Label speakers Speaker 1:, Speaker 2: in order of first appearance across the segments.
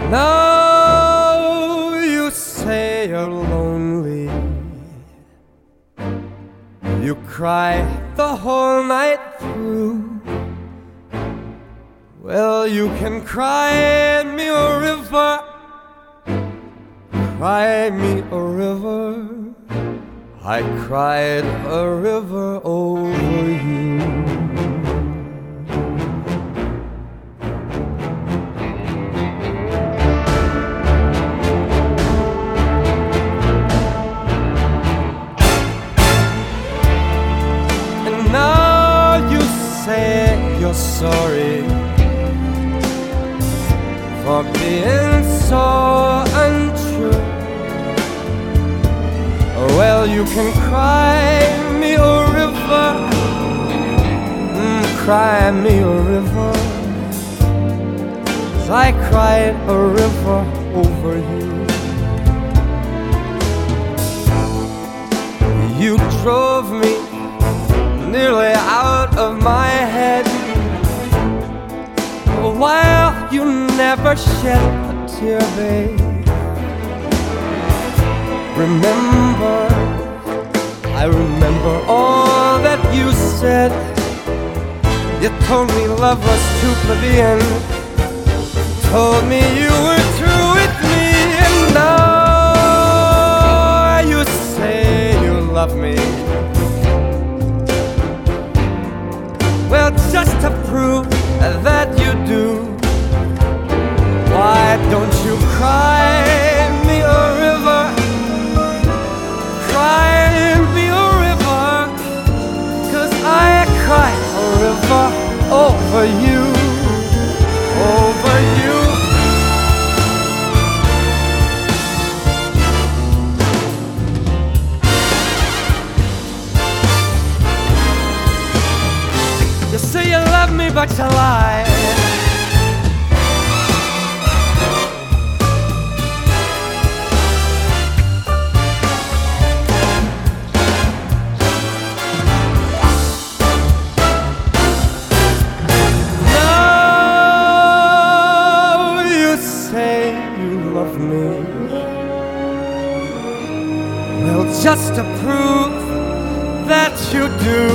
Speaker 1: Now you say you're lonely. You cry the whole night through. Well, you can cry me a river, cry me a river. I cried a river over you. And now you say you're sorry for being so untrue. Well, you can cry me a river, cry me a river, 'cause I cried a river over you. You drove me nearly out of my head, while you never shed a tear, babe. Remember, I remember all that you said. You told me love was too plebeian, told me you were through with me. And now you say you love me. Well, just to prove that you do, why don't you cry me a river? Cry me a river, 'cause I cry a river over you, over you. You say you love me, but you lie. Well, just to prove that you do,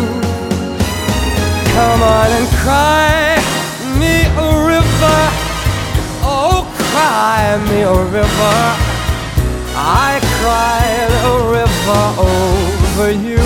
Speaker 1: come on and cry me a river. Oh, cry me a river. I cried a river over you.